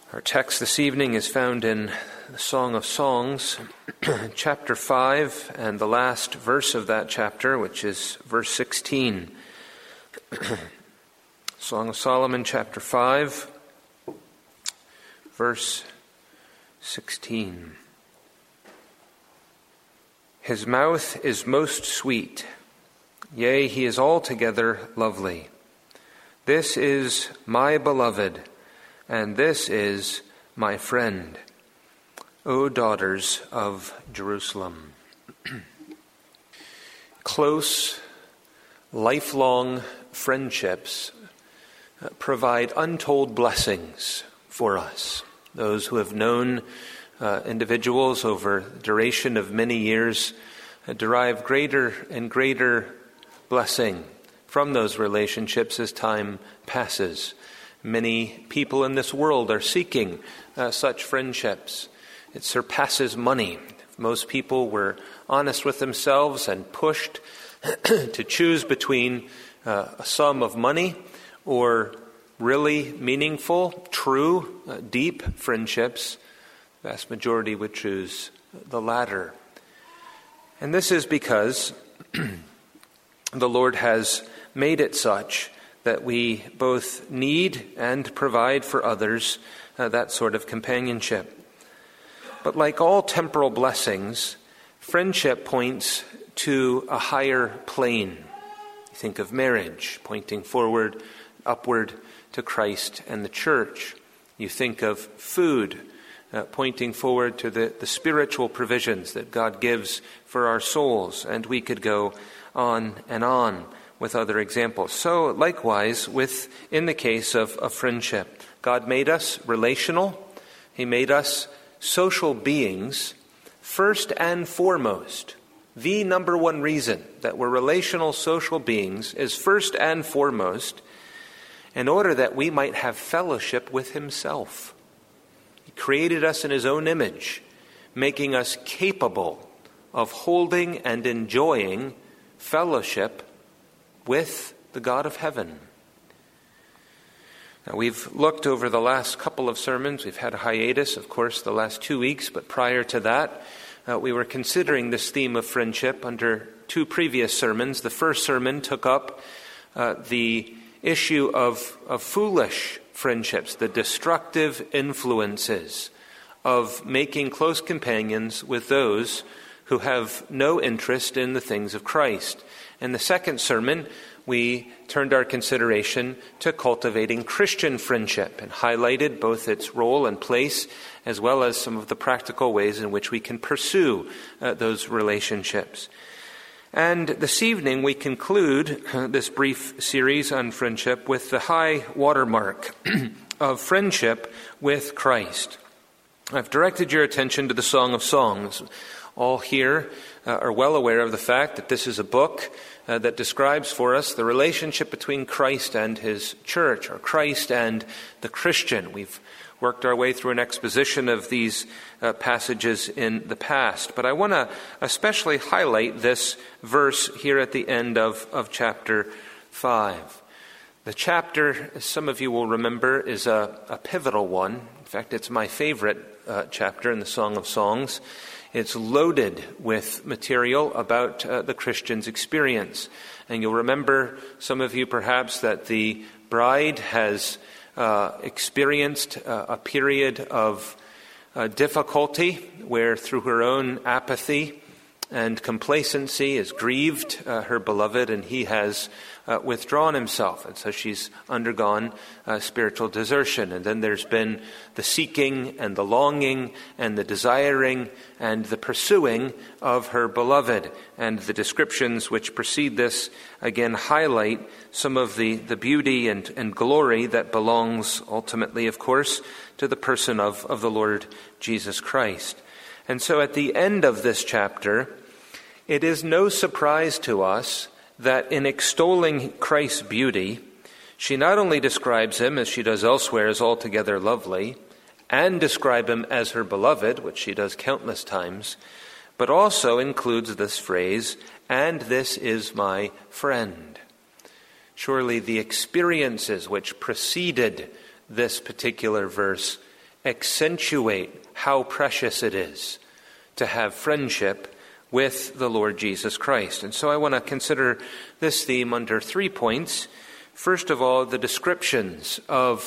Our text this evening is found in the Song of Songs, chapter 5, and the last verse of that chapter, which is verse 16. Song of Solomon, chapter 5, verse 16. His mouth is most sweet, yea, he is altogether lovely. This is my beloved, and this is my friend, O daughters of Jerusalem. Close, lifelong friendships provide untold blessings for us. Those who have known individuals over the duration of many years derive greater and greater blessing from those relationships as time passes. Many people in this world are seeking such friendships. It surpasses money. If most people were honest with themselves and pushed to choose between a sum of money or really meaningful, true, deep friendships, the vast majority would choose the latter. And this is because the Lord has made it such that we both need and provide for others that sort of companionship. But like all temporal blessings, friendship points to a higher plane. Think of marriage, pointing forward, upward to Christ and the church. You think of food, pointing forward to the spiritual provisions that God gives for our souls. And we could go on and on with other examples. So likewise, in the case of friendship, God made us relational. He made us social beings first and foremost. The number one reason that we're relational social beings is first and foremost in order that we might have fellowship with Himself. He created us in His own image, making us capable of holding and enjoying fellowship with the God of heaven. Now, we've looked over the last couple of sermons. We've had a hiatus, of course, the last 2 weeks, but prior to that, we were considering this theme of friendship under two previous sermons. The first sermon took up the issue of foolish friendships, the destructive influences of making close companions with those who have no interest in the things of Christ. In the second sermon, we turned our consideration to cultivating Christian friendship and highlighted both its role and place as well as some of the practical ways in which we can pursue those relationships. And this evening we conclude this brief series on friendship with the high watermark of friendship with Christ. I've directed your attention to the Song of Songs. All here are well aware of the fact that this is a book that describes for us the relationship between Christ and His church, or Christ and the Christian. We've worked our way through an exposition of these passages in the past, but I want to especially highlight this verse here at the end of chapter 5. The chapter, as some of you will remember, is a pivotal one. In fact, it's my favorite chapter in the Song of Songs. It's loaded with material about the Christian's experience. And you'll remember, some of you perhaps, that the bride has experienced a period of difficulty where through her own apathy and complacency has grieved her beloved, and he has withdrawn himself. And so she's undergone spiritual desertion. And then there's been the seeking and the longing and the desiring and the pursuing of her beloved. And the descriptions which precede this again highlight some of the beauty and glory that belongs ultimately, of course, to the person of the Lord Jesus Christ. And so at the end of this chapter, it is no surprise to us that in extolling Christ's beauty, she not only describes him, as she does elsewhere, as altogether lovely, and describe him as her beloved, which she does countless times, but also includes this phrase, and this is my friend. Surely the experiences which preceded this particular verse accentuate how precious it is to have friendship with the Lord Jesus Christ. And so I want to consider this theme under 3 points. First of all, some descriptions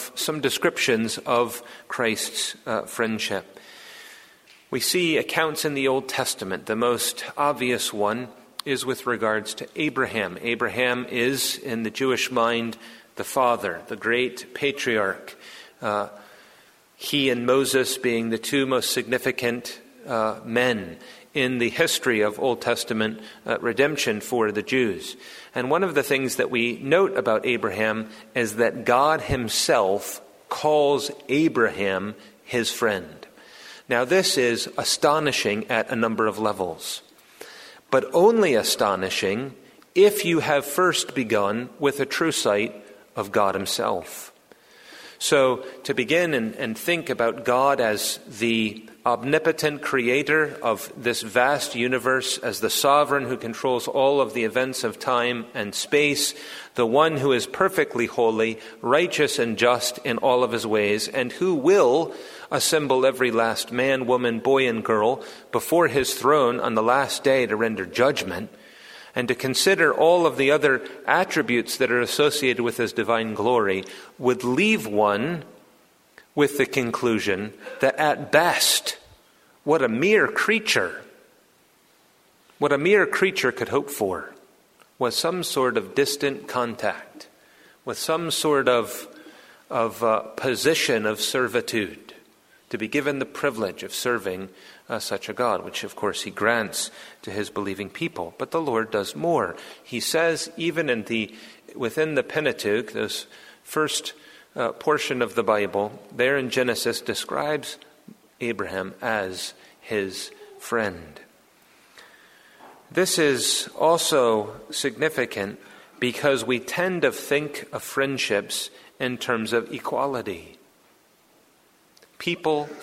of Christ's friendship. We see accounts in the Old Testament. The most obvious one is with regards to Abraham. Abraham is, in the Jewish mind, the father, the great patriarch. He and Moses being the two most significant men in the history of Old Testament redemption for the Jews. And one of the things that we note about Abraham is that God himself calls Abraham his friend. Now this is astonishing at a number of levels, but only astonishing if you have first begun with a true sight of God himself. So to begin and think about God as the omnipotent creator of this vast universe, as the sovereign who controls all of the events of time and space, the one who is perfectly holy, righteous and just in all of his ways, and who will assemble every last man, woman, boy, and girl before his throne on the last day to render judgment, and to consider all of the other attributes that are associated with his divine glory, would leave one with the conclusion that at best, what a mere creature could hope for was some sort of distant contact, with some sort of position of servitude, to be given the privilege of serving such a God, which of course he grants to his believing people. But the Lord does more. He says, even within the Pentateuch, this first portion of the Bible, there in Genesis, describes Abraham as his friend. This is also significant because we tend to think of friendships in terms of equality. People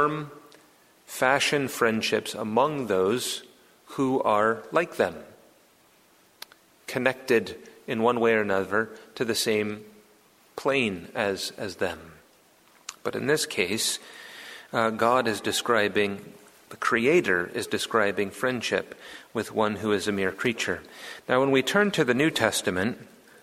fashion friendships among those who are like them, connected in one way or another to the same plane as them. But in this case, God is describing, the Creator is describing friendship with one who is a mere creature. Now, when we turn to the New Testament,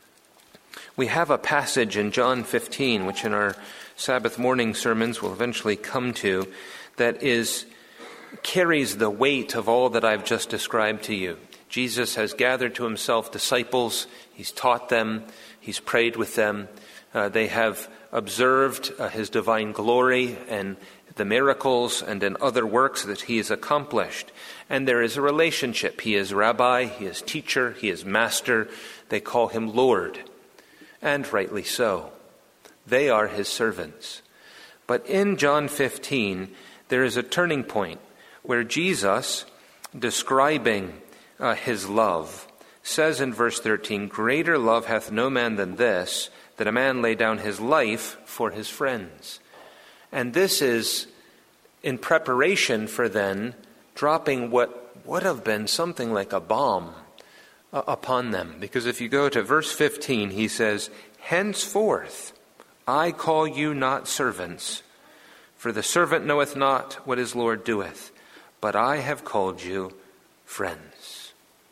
we have a passage in John 15, which in our Sabbath morning sermons we'll eventually come to, that carries the weight of all that I've just described to you. Jesus has gathered to himself disciples. He's taught them. He's prayed with them. They have observed his divine glory and the miracles and in other works that he has accomplished. And there is a relationship. He is rabbi, he is teacher, he is master. They call him Lord, and rightly so. They are his servants. But in John 15, there is a turning point where Jesus, describing his love, says in verse 13, "Greater love hath no man than this, that a man lay down his life for his friends." And this is in preparation for then dropping what would have been something like a bomb upon them. Because if you go to verse 15, he says, "Henceforth I call you not servants, for the servant knoweth not what his Lord doeth, but I have called you friends."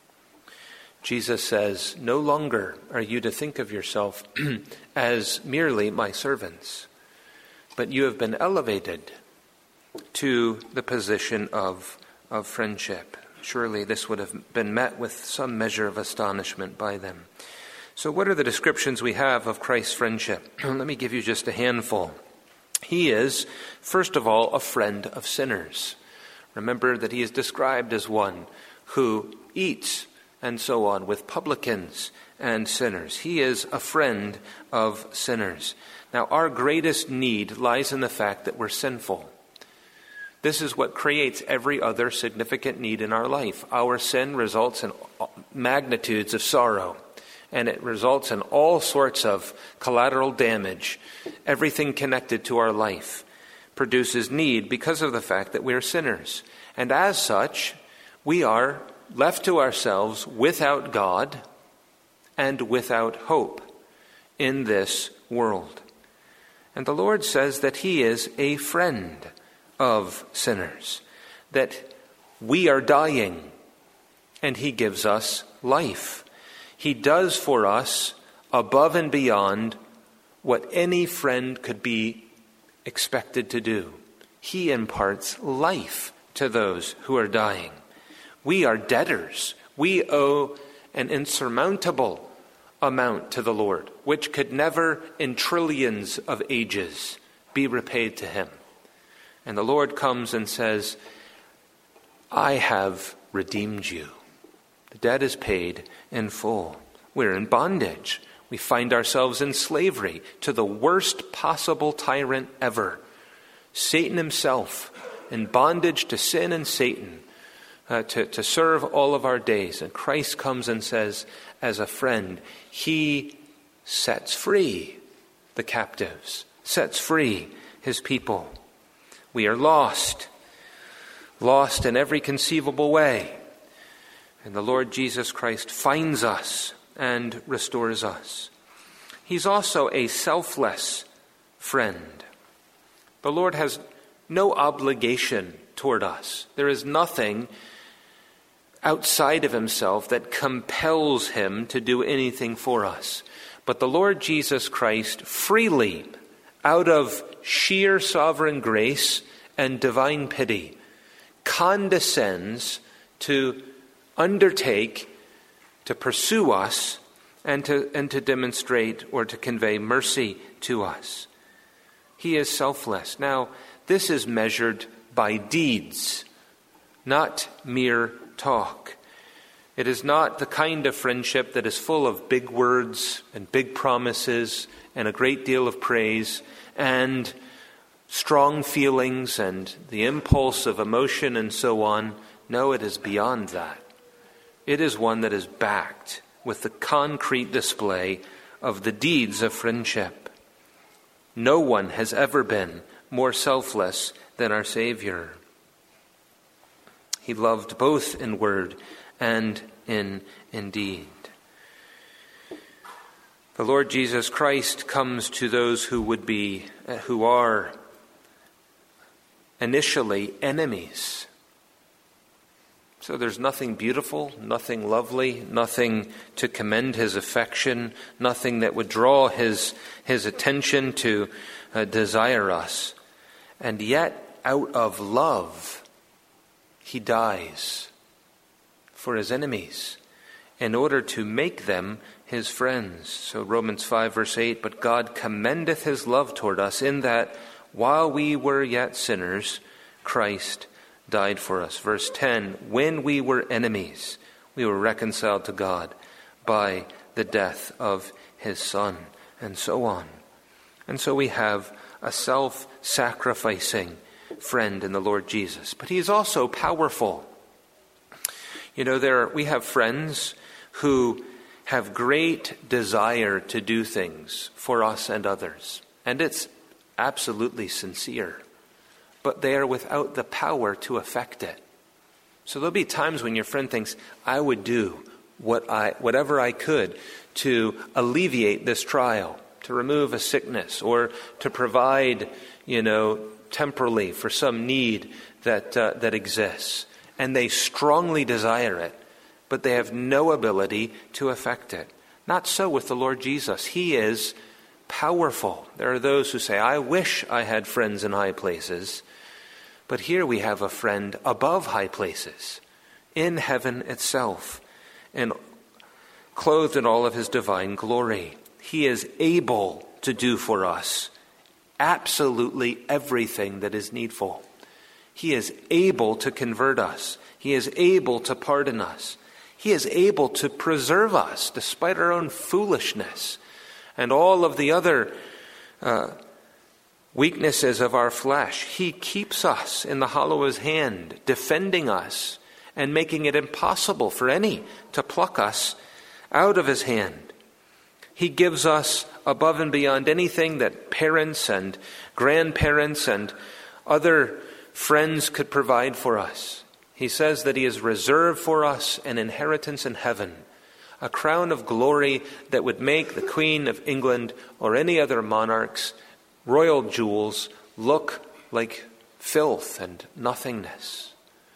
Jesus says, no longer are you to think of yourself as merely my servants, but you have been elevated to the position of friendship. Surely this would have been met with some measure of astonishment by them. So what are the descriptions we have of Christ's friendship? Let me give you just a handful. He is, first of all, a friend of sinners. Remember that he is described as one who eats and so on with publicans and sinners. He is a friend of sinners. Now, our greatest need lies in the fact that we're sinful. This is what creates every other significant need in our life. Our sin results in magnitudes of sorrow, and it results in all sorts of collateral damage. Everything connected to our life produces need because of the fact that we are sinners. And as such, we are left to ourselves without God and without hope in this world. And the Lord says that he is a friend of sinners, that we are dying, and he gives us life. He does for us above and beyond what any friend could be expected to do. He imparts life to those who are dying. We are debtors. We owe an insurmountable amount to the Lord, which could never in trillions of ages be repaid to him. And the Lord comes and says, I have redeemed you. The debt is paid in full. We're in bondage. We find ourselves in slavery to the worst possible tyrant ever, Satan himself, in bondage to sin and Satan, to serve all of our days. And Christ comes and says, as a friend, he sets free the captives, sets free his people. We are lost in every conceivable way. And the Lord Jesus Christ finds us and restores us. He's also a selfless friend. The Lord has no obligation toward us. There is nothing outside of himself that compels him to do anything for us. But the Lord Jesus Christ freely, out of sheer sovereign grace and divine pity, condescends to undertake to pursue us and to demonstrate or to convey mercy to us. He is selfless. Now, this is measured by deeds, not mere talk. It is not the kind of friendship that is full of big words and big promises and a great deal of praise and strong feelings and the impulse of emotion and so on. No, it is beyond that. It is one that is backed with the concrete display of the deeds of friendship. No one has ever been more selfless than our Savior. He loved both in word and in deed. The Lord Jesus Christ comes to those who are initially enemies. So there's nothing beautiful, nothing lovely, nothing to commend his affection, nothing that would draw his attention to desire us. And yet, out of love, he dies for his enemies in order to make them his friends. So Romans 5 verse 8, but God commendeth his love toward us in that while we were yet sinners, Christ died for us. Verse 10, when we were enemies, we were reconciled to God by the death of his Son, and so on. And so we have a self-sacrificing friend in the Lord Jesus. But he is also powerful. You know, we have friends who have great desire to do things for us and others. And it's absolutely sincere. But they are without the power to affect it. So there'll be times when your friend thinks, I would do whatever I could to alleviate this trial, to remove a sickness, or to provide, temporally for some need that exists. And they strongly desire it, but they have no ability to affect it. Not so with the Lord Jesus. He is powerful. There are those who say, I wish I had friends in high places. But here we have a friend above high places, in heaven itself, and clothed in all of his divine glory. He is able to do for us absolutely everything that is needful. He is able to convert us. He is able to pardon us. He is able to preserve us despite our own foolishness and all of the other weaknesses of our flesh. He keeps us in the hollow of his hand, defending us and making it impossible for any to pluck us out of his hand. He gives us above and beyond anything that parents and grandparents and other friends could provide for us. He says that he has reserved for us an inheritance in heaven, a crown of glory that would make the Queen of England or any other monarchs royal jewels look like filth and nothingness.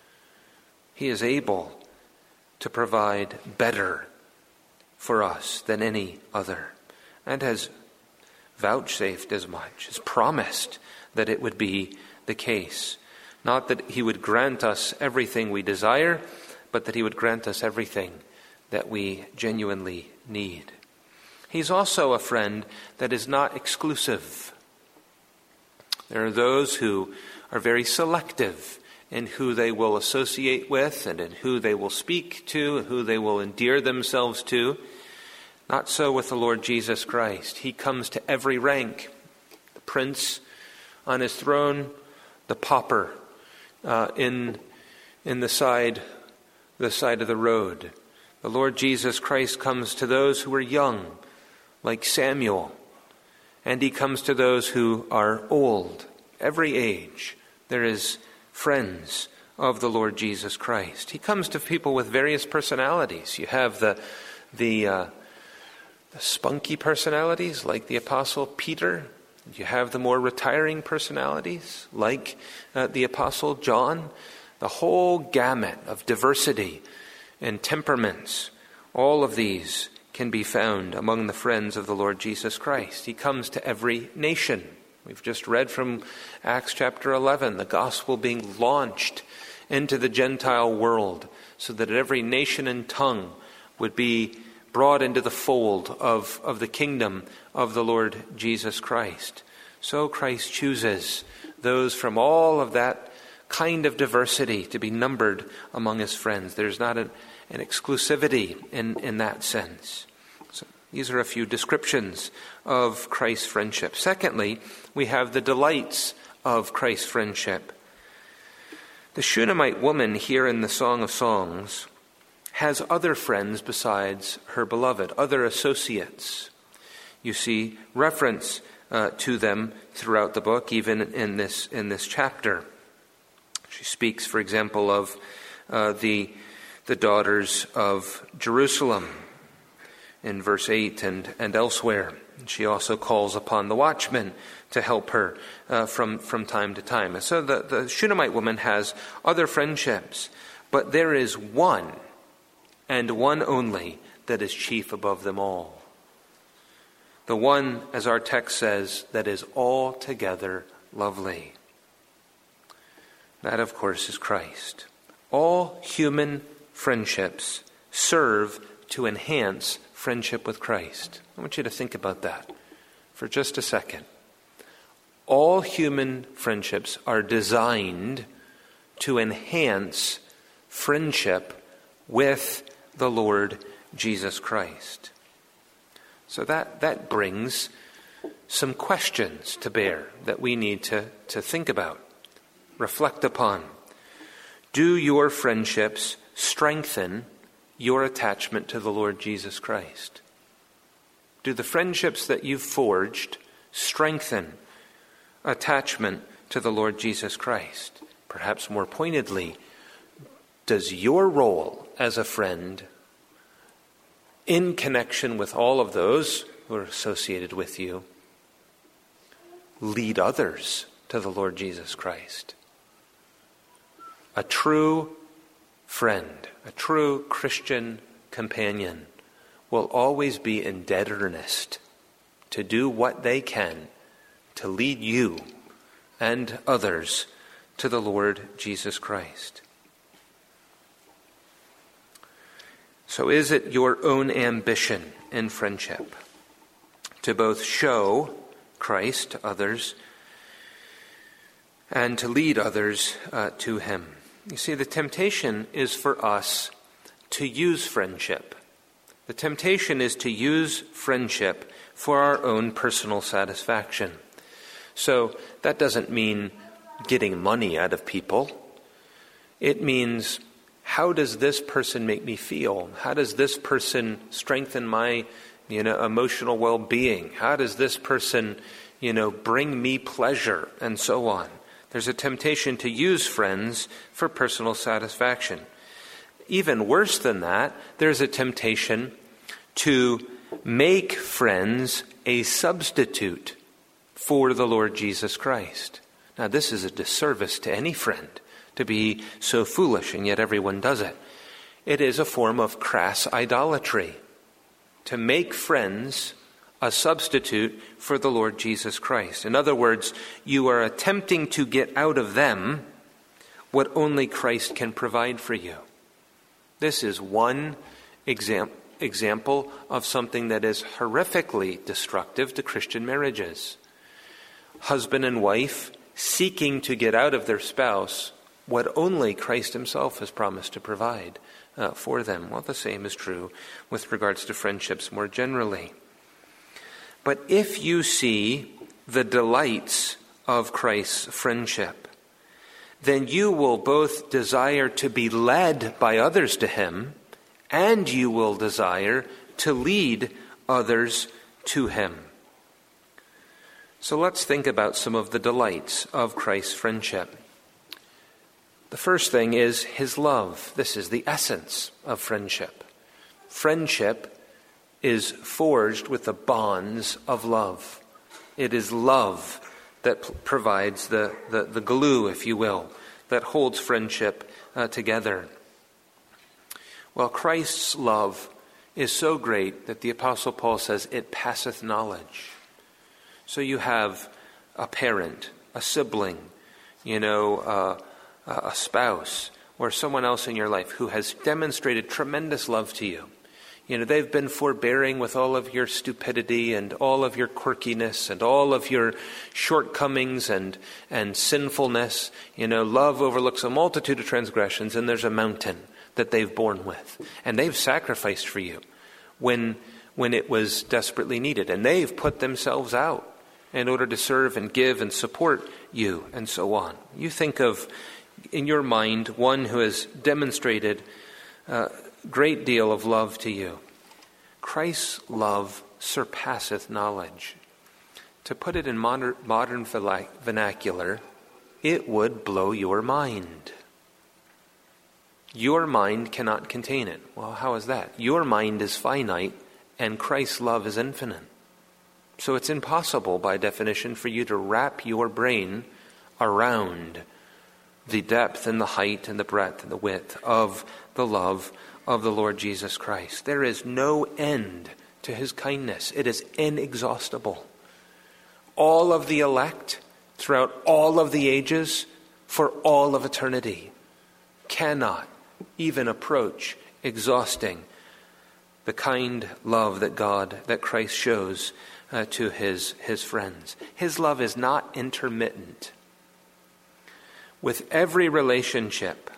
He is able to provide better for us than any other, and has vouchsafed as much, has promised that it would be the case. Not that he would grant us everything we desire, but that he would grant us everything that we genuinely need. He's also a friend that is not exclusive. There are those who are very selective in who they will associate with and in who they will speak to, who they will endear themselves to. Not so with the Lord Jesus Christ. He comes to every rank. The prince on his throne, the pauper in the side of the road. The Lord Jesus Christ comes to those who are young, like Samuel, and he comes to those who are old. Every age, there is friends of the Lord Jesus Christ. He comes to people with various personalities. You have the spunky personalities, like the Apostle Peter. You have the more retiring personalities, like the Apostle John. The whole gamut of diversity and temperaments, all of these can be found among the friends of the Lord Jesus Christ. He comes to every nation. We've just read from Acts chapter 11, the gospel being launched into the Gentile world so that every nation and tongue would be brought into the fold of the kingdom of the Lord Jesus Christ. So Christ chooses those from all of that kind of diversity to be numbered among his friends. There's not an exclusivity in that sense. So these are a few descriptions of Christ's friendship. Secondly, we have the delights of Christ's friendship. The Shunammite woman here in the Song of Songs has other friends besides her beloved, other associates. You see reference to them throughout the book, even in this chapter. She speaks, for example, of the daughters of Jerusalem in verse 8 and elsewhere. She also calls upon the watchmen to help her from time to time. And so the Shunammite woman has other friendships, but there is one, and one only, that is chief above them all. The one, as our text says, that is altogether lovely. That, of course, is Christ. All human friendships serve to enhance friendship with Christ. I want you to think about that for just a second. All human friendships are designed to enhance friendship with the Lord Jesus Christ. So that brings some questions to bear that we need to think about, reflect upon. Do your friendships strengthen your attachment to the Lord Jesus Christ? Do the friendships that you've forged strengthen attachment to the Lord Jesus Christ? Perhaps more pointedly, does your role as a friend, in connection with all of those who are associated with you, lead others to the Lord Jesus Christ? A true friend, a true Christian companion will always be in dead earnest to do what they can to lead you and others to the Lord Jesus Christ. So is it your own ambition in friendship to both show Christ to others and to lead others to him? You see, the temptation is for us to use friendship. The temptation is to use friendship for our own personal satisfaction. So that doesn't mean getting money out of people. It means, how does this person make me feel? How does this person strengthen my, emotional well-being? How does this person, bring me pleasure? And so on. There's a temptation to use friends for personal satisfaction. Even worse than that, there's a temptation to make friends a substitute for the Lord Jesus Christ. Now, this is a disservice to any friend to be so foolish, and yet everyone does it. It is a form of crass idolatry to make friends a substitute for the Lord Jesus Christ. In other words, you are attempting to get out of them what only Christ can provide for you. This is one example of something that is horrifically destructive to Christian marriages. Husband and wife seeking to get out of their spouse what only Christ himself has promised to provide for them. Well, the same is true with regards to friendships more generally. But if you see the delights of Christ's friendship, then you will both desire to be led by others to him, and you will desire to lead others to him. So let's think about some of the delights of Christ's friendship. The first thing is his love. This is the essence of friendship. Friendship is forged with the bonds of love. It is love that provides the glue, if you will, that holds friendship together. Well, Christ's love is so great that the Apostle Paul says it passeth knowledge. So you have a parent, a sibling, a spouse, or someone else in your life who has demonstrated tremendous love to you. They've been forbearing with all of your stupidity and all of your quirkiness and all of your shortcomings and sinfulness. Love overlooks a multitude of transgressions, and there's a mountain that they've borne with. And they've sacrificed for you when it was desperately needed. And they've put themselves out in order to serve and give and support you, and so on. You think of, in your mind, one who has demonstrated great deal of love to you. Christ's love surpasseth knowledge. To put it in modern vernacular, it would blow your mind. Your mind cannot contain it. Well, how is that? Your mind is finite, and Christ's love is infinite. So it's impossible, by definition, for you to wrap your brain around the depth and the height and the breadth and the width of the love of the Lord Jesus Christ. There is no end to his kindness. It is inexhaustible. All of the elect, throughout all of the ages, for all of eternity, cannot even approach exhausting the kind love that Christ shows to his friends. His love is not intermittent. With every relationship,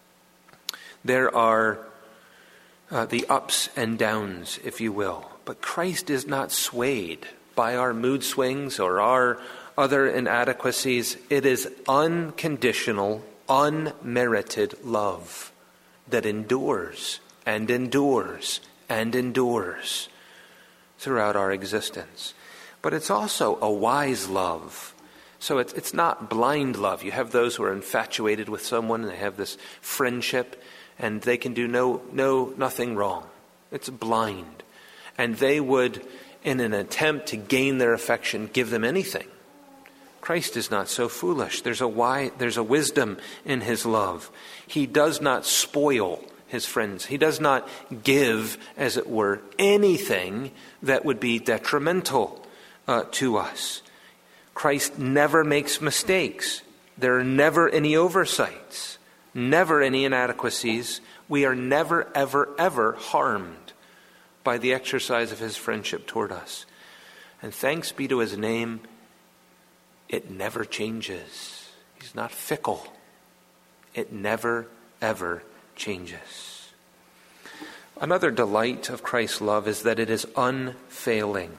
there are the ups and downs, if you will. But Christ is not swayed by our mood swings or our other inadequacies. It is unconditional, unmerited love that endures and endures and endures throughout our existence. But it's also a wise love. So it's not blind love. You have those who are infatuated with someone and they have this friendship and they can do nothing wrong. It's blind. And they would, in an attempt to gain their affection, give them anything. Christ is not so foolish. There's a wisdom in his love. He does not spoil his friends. He does not give, as it were, anything that would be detrimental to us. Christ never makes mistakes. There are never any oversights, never any inadequacies. We are never, ever, ever harmed by the exercise of his friendship toward us. And thanks be to his name, it never changes. He's not fickle. It never, ever changes. Another delight of Christ's love is that it is unfailing.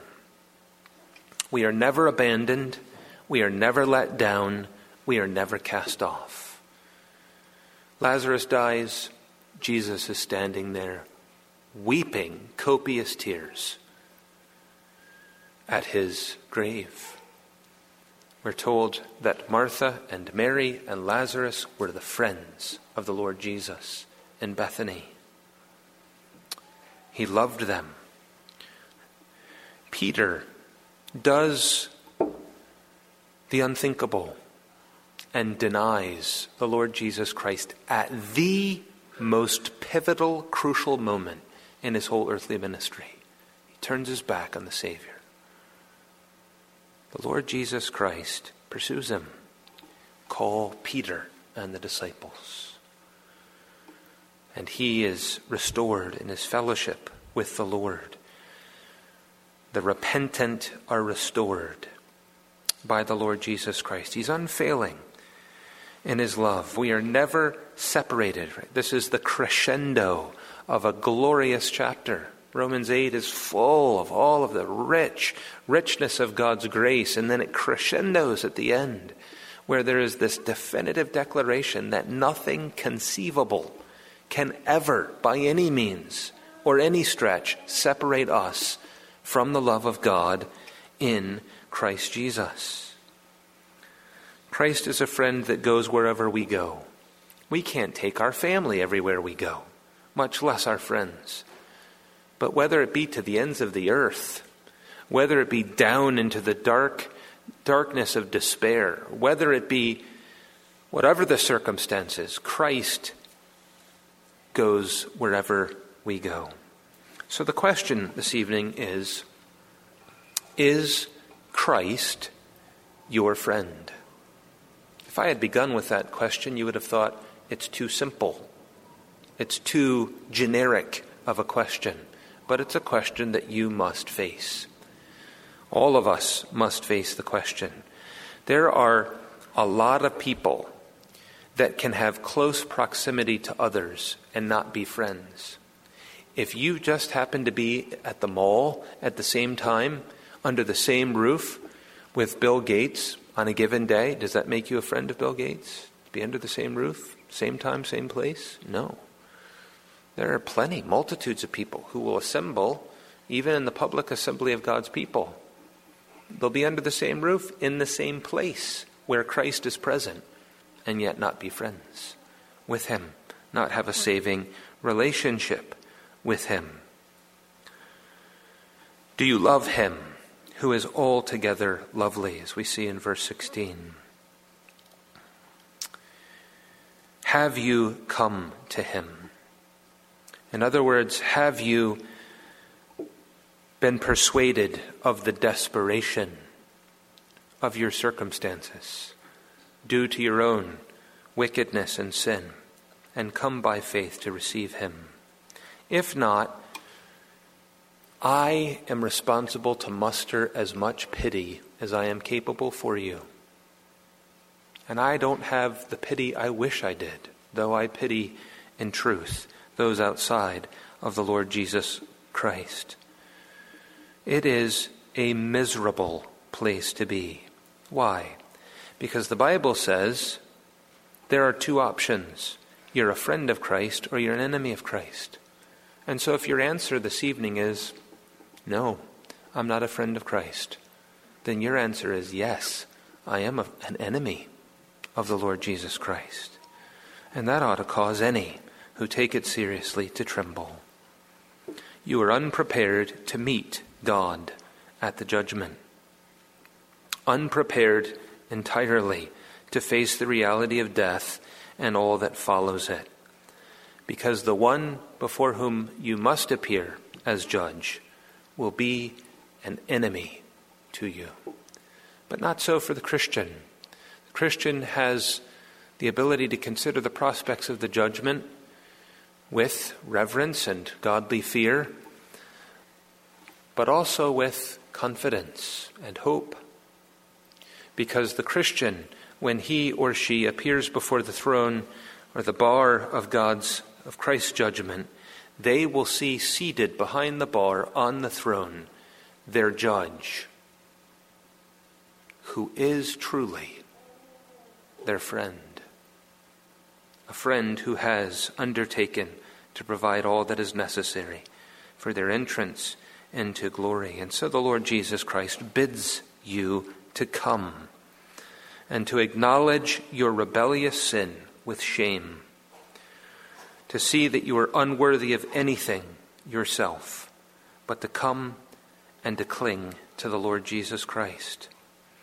We are never abandoned. We are never let down. We are never cast off. Lazarus dies. Jesus is standing there, weeping copious tears at his grave. We're told that Martha and Mary and Lazarus were the friends of the Lord Jesus in Bethany. He loved them. Peter does the unthinkable and denies the Lord Jesus Christ at the most pivotal, crucial moment in his whole earthly ministry. He turns his back on the Savior. The Lord Jesus Christ pursues him. Call Peter and the disciples. And he is restored in his fellowship with the Lord. The repentant are restored by the Lord Jesus Christ. He's unfailing in his love. We are never separated. Right? This is the crescendo of a glorious chapter. Romans 8 is full of all of the richness of God's grace, and then it crescendos at the end, where there is this definitive declaration that nothing conceivable can ever, by any means or any stretch, separate us from the love of God in Christ Jesus. Christ is a friend that goes wherever we go. We can't take our family everywhere we go, much less our friends. But whether it be to the ends of the earth, whether it be down into the darkness of despair, whether it be whatever the circumstances, Christ goes wherever we go. So the question this evening is Christ your friend? If I had begun with that question, you would have thought it's too simple. It's too generic of a question. But it's a question that you must face. All of us must face the question. There are a lot of people that can have close proximity to others and not be friends. If you just happen to be at the mall at the same time, under the same roof with Bill Gates on a given day, does that make you a friend of Bill Gates? Be under the same roof, same time, same place? No. There are multitudes of people who will assemble even in the public assembly of God's people. They'll be under the same roof, in the same place where Christ is present, and yet not be friends with him, not have a saving relationship with him. Do you love him who is altogether lovely, as we see in verse 16? Have you come to him? In other words, have you been persuaded of the desperation of your circumstances due to your own wickedness and sin, and come by faith to receive him? If not, I am responsible to muster as much pity as I am capable for you. And I don't have the pity I wish I did, though I pity in truth those outside of the Lord Jesus Christ. It is a miserable place to be. Why? Because the Bible says there are two options. You're a friend of Christ or you're an enemy of Christ. And so if your answer this evening is, no, I'm not a friend of Christ, then your answer is, yes, I am an enemy of the Lord Jesus Christ. And that ought to cause any who take it seriously to tremble. You are unprepared to meet God at the judgment. Unprepared entirely to face the reality of death and all that follows it. Because the one before whom you must appear as judge will be an enemy to you. But not so for the Christian. The Christian has the ability to consider the prospects of the judgment with reverence and godly fear, but also with confidence and hope. Because the Christian, when he or she appears before the throne or the bar of Christ's judgment, they will see seated behind the bar on the throne their judge, who is truly their friend. A friend who has undertaken to provide all that is necessary for their entrance into glory. And so the Lord Jesus Christ bids you to come and to acknowledge your rebellious sin with shame, to see that you are unworthy of anything yourself, but to come and to cling to the Lord Jesus Christ.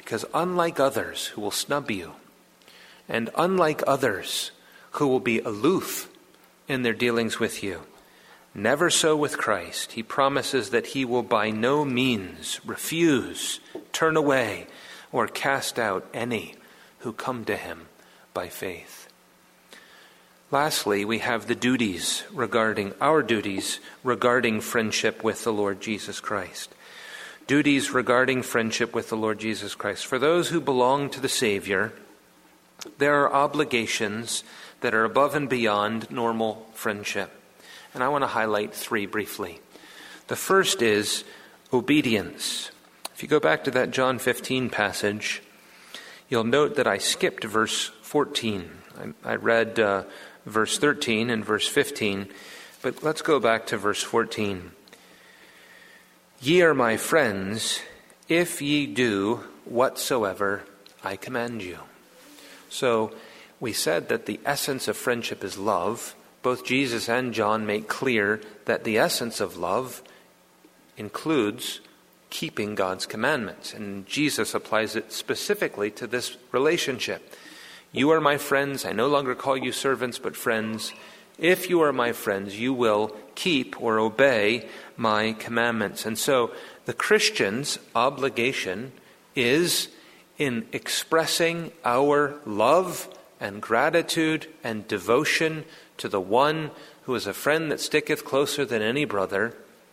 Because unlike others who will snub you, and unlike others who will be aloof in their dealings with you, never so with Christ. He promises that he will by no means refuse, turn away, or cast out any who come to him by faith. Lastly, we have the duties regarding friendship with the Lord Jesus Christ. Duties regarding friendship with the Lord Jesus Christ. For those who belong to the Savior, there are obligations that are above and beyond normal friendship. And I want to highlight 3 briefly. The first is obedience. If you go back to that John 15 passage, you'll note that I skipped verse 14. I read verse 13 and verse 15, but let's go back to verse 14. Ye are my friends, if ye do whatsoever I command you. So we said that the essence of friendship is love. Both Jesus and John make clear that the essence of love includes keeping God's commandments. And Jesus applies it specifically to this relationship. You are my friends. I no longer call you servants, but friends. If you are my friends, you will keep or obey my commandments. And so the Christian's obligation is in expressing our love and gratitude and devotion to the one who is a friend that sticketh closer than any brother.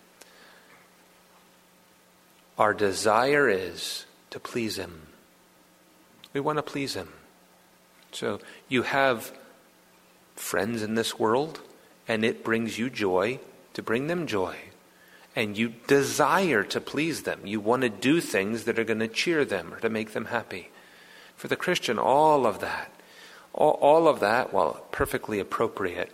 Our desire is to please him. We want to please him. So you have friends in this world, and it brings you joy to bring them joy. And you desire to please them. You want to do things that are going to cheer them or to make them happy. For the Christian, all of that, while perfectly appropriate,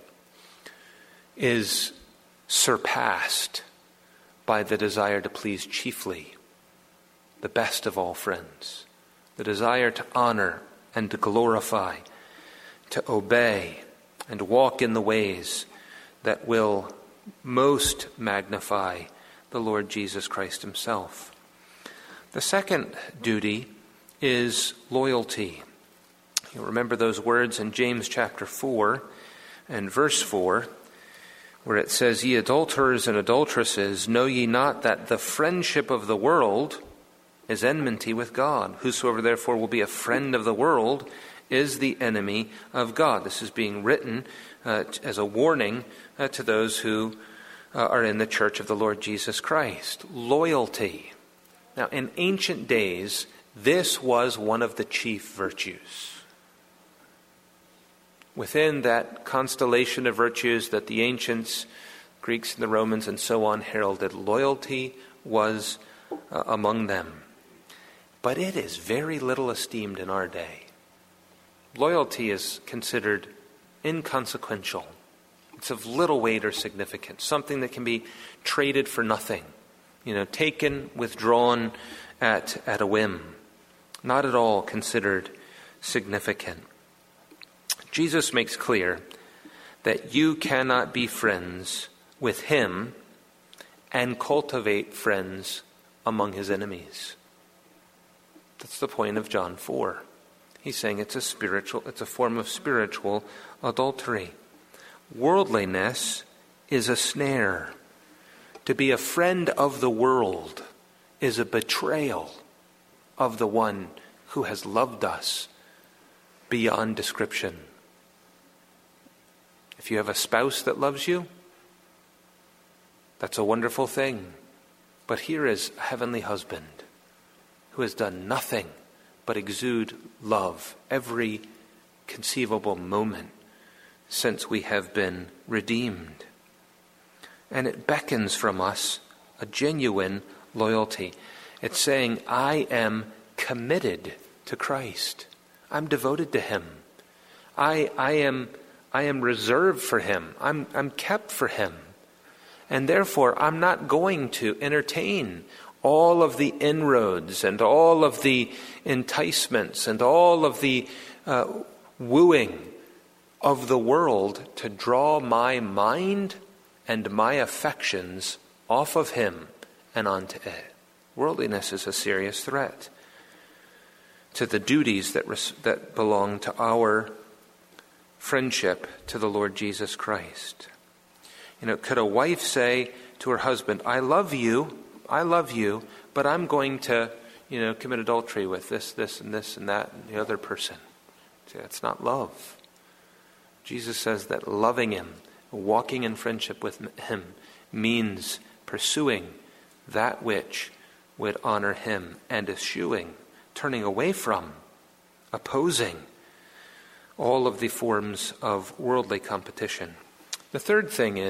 is surpassed by the desire to please chiefly the best of all friends. The desire to honor and to glorify, to obey and walk in the ways that will most magnify the Lord Jesus Christ himself. The second duty is loyalty. You remember those words in James chapter 4 and verse 4, where it says, Ye adulterers and adulteresses, know ye not that the friendship of the world is enmity with God? Whosoever therefore will be a friend of the world is the enemy of God. This is being written as a warning to those who are in the church of the Lord Jesus Christ. Loyalty. Now, in ancient days, this was one of the chief virtues. Within that constellation of virtues that the ancients, Greeks and the Romans and so on, heralded, loyalty was among them. But it is very little esteemed in our day. Loyalty is considered inconsequential. It's of little weight or significance, something that can be traded for nothing, taken, withdrawn at a whim. Not at all considered significant. Jesus makes clear that you cannot be friends with him and cultivate friends among his enemies. That's the point of John 4. He's saying it's a form of spiritual adultery. Worldliness is a snare. To be a friend of the world is a betrayal of the one who has loved us beyond description. If you have a spouse that loves you, that's a wonderful thing. But here is a heavenly husband who has done nothing but exude love every conceivable moment since we have been redeemed. And it beckons from us a genuine loyalty. It's saying, I am committed to Christ. I'm devoted to him. I am reserved for him. I'm kept for him. And therefore, I'm not going to entertain all of the inroads and all of the enticements and all of the wooing of the world to draw my mind and my affections off of him and onto it. Worldliness is a serious threat. to the duties that belong to our friendship to the Lord Jesus Christ. Could a wife say to her husband, I love you, but I'm going to, commit adultery with this, and this, and that, and the other person? See, that's not love. Jesus says that loving him, walking in friendship with him, means pursuing that which would honor him and eschewing, turning away from, opposing all of the forms of worldly competition. The third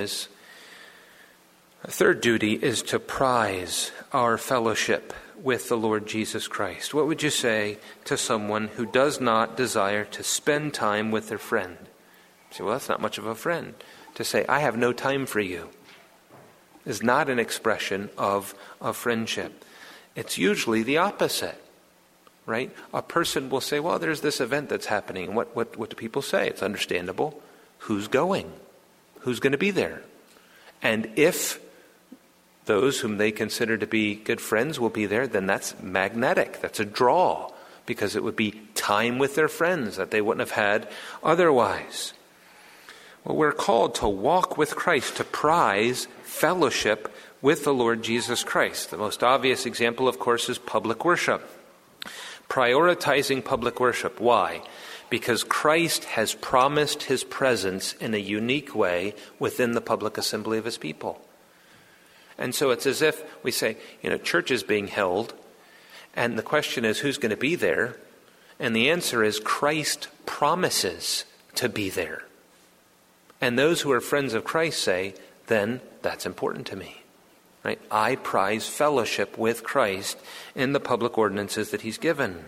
duty is to prize our fellowship with the Lord Jesus Christ. What would you say to someone who does not desire to spend time with their friend? You say, well, that's not much of a friend. To say, I have no time for you, is not an expression of friendship. It's usually the opposite, right? A person will say, well, there's this event that's happening. And what do people say? It's understandable. Who's going? Who's going to be there? And if those whom they consider to be good friends will be there, then that's magnetic. That's a draw, because it would be time with their friends that they wouldn't have had otherwise. Well, we're called to walk with Christ, to prize fellowship with the Lord Jesus Christ. The most obvious example, of course, is public worship. Prioritizing public worship. Why? Because Christ has promised his presence in a unique way within the public assembly of his people. And so it's as if we say, church is being held, and the question is, who's going to be there? And the answer is, Christ promises to be there. And those who are friends of Christ say, then that's important to me. Right? I prize fellowship with Christ in the public ordinances that he's given.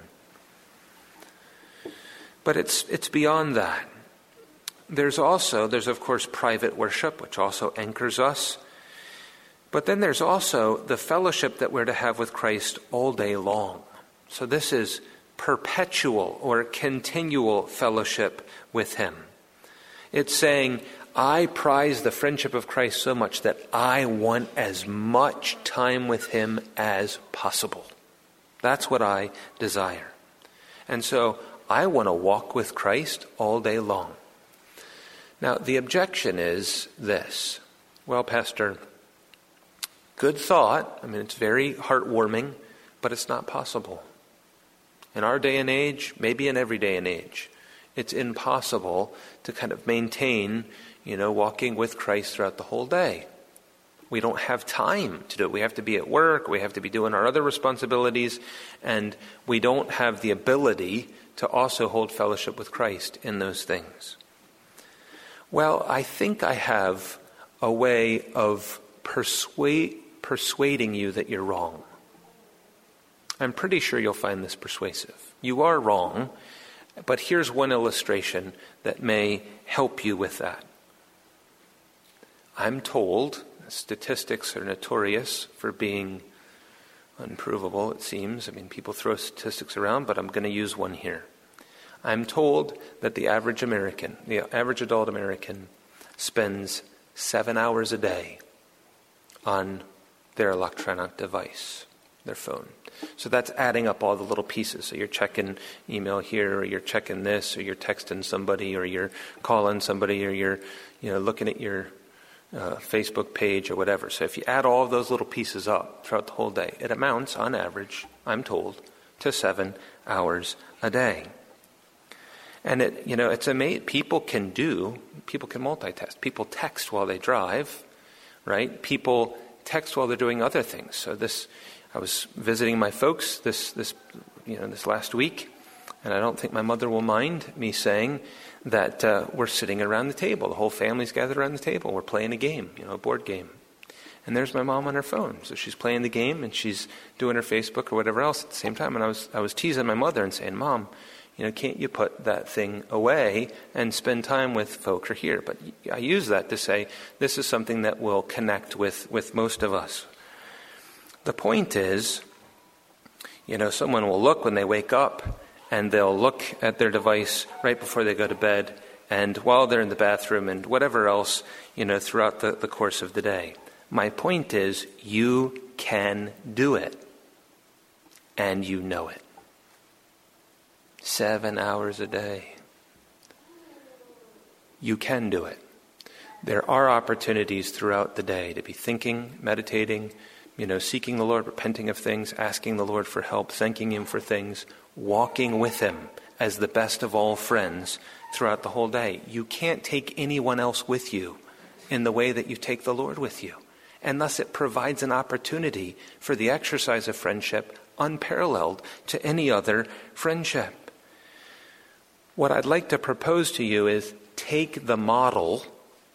But it's beyond that. There's of course private worship, which also anchors us. But then there's also the fellowship that we're to have with Christ all day long. So this is perpetual or continual fellowship with him. It's saying, I prize the friendship of Christ so much that I want as much time with him as possible. That's what I desire. And so I want to walk with Christ all day long. Now, the objection is this. Well, Pastor, good thought. It's very heartwarming, but it's not possible. In our day and age, maybe in every day and age, it's impossible to kind of maintain, walking with Christ throughout the whole day. We don't have time to do it. We have to be at work. We have to be doing our other responsibilities. And we don't have the ability to also hold fellowship with Christ in those things. Well, I think I have a way of persuading you that you're wrong. I'm pretty sure you'll find this persuasive. You are wrong, but here's one illustration that may help you with that. I'm told statistics are notorious for being unprovable, it seems. People throw statistics around, but I'm going to use one here. I'm told that the average adult American, spends 7 hours a day on their electronic device, their phone. So that's adding up all the little pieces. So you're checking email here, or you're checking this, or you're texting somebody, or you're calling somebody, or you're looking at your Facebook page or whatever. So if you add all of those little pieces up throughout the whole day, it amounts, on average, I'm told, to 7 hours a day. And it's amazing. People can multitask. People text while they drive, right? People text while they're doing other things. So I was visiting my folks this last week, and I don't think my mother will mind me saying that we're sitting around the table. The whole family's gathered around the table. We're playing a game, a board game. And there's my mom on her phone. So she's playing the game and she's doing her Facebook or whatever else at the same time. And I was teasing my mother and saying, Mom, can't you put that thing away and spend time with folk who are here? But I use that to say this is something that will connect with most of us. The point is, someone will look when they wake up, and they'll look at their device right before they go to bed, and while they're in the bathroom, and whatever else, throughout the course of the day. My point is, you can do it, and you know it. 7 hours a day. You can do it. There are opportunities throughout the day to be thinking, meditating, seeking the Lord, repenting of things, asking the Lord for help, thanking Him for things, walking with Him as the best of all friends throughout the whole day. You can't take anyone else with you in the way that you take the Lord with you. And thus it provides an opportunity for the exercise of friendship unparalleled to any other friendship. What I'd like to propose to you is take the model,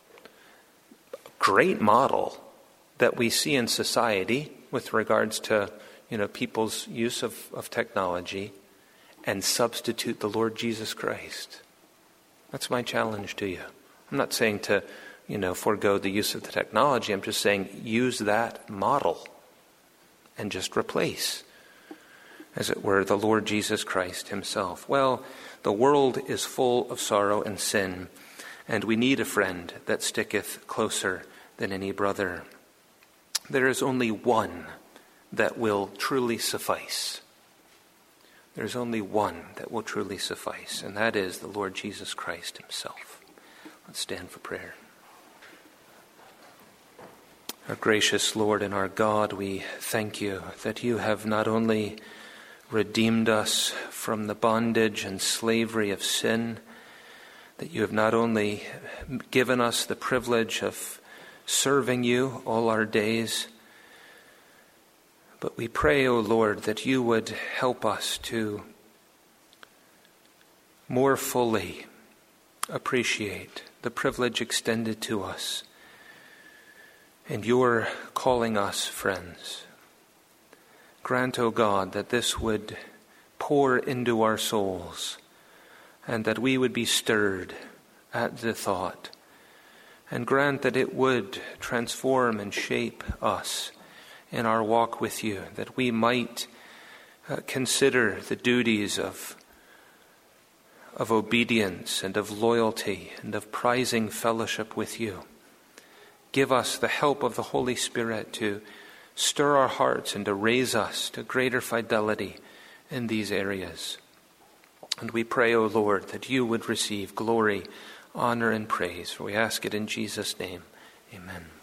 great model, that we see in society with regards to, people's use of technology, and substitute the Lord Jesus Christ. That's my challenge to you. I'm not saying to, forego the use of the technology. I'm just saying use that model and just replace, as it were, the Lord Jesus Christ Himself. Well, the world is full of sorrow and sin, and we need a friend that sticketh closer than any brother. There is only one that will truly suffice. There's only one that will truly suffice, and that is the Lord Jesus Christ Himself. Let's stand for prayer. Our gracious Lord and our God, we thank You that You have not only redeemed us from the bondage and slavery of sin, that You have not only given us the privilege of serving You all our days, but we pray, O Lord, that You would help us to more fully appreciate the privilege extended to us and Your calling us friends. Grant, O God, that this would pour into our souls and that we would be stirred at the thought. And grant that it would transform and shape us in our walk with You, that we might consider the duties of obedience and of loyalty and of prizing fellowship with You. Give us the help of the Holy Spirit to stir our hearts and to raise us to greater fidelity in these areas. And we pray, O Lord, that You would receive glory, honor, and praise. For we ask it in Jesus' name. Amen.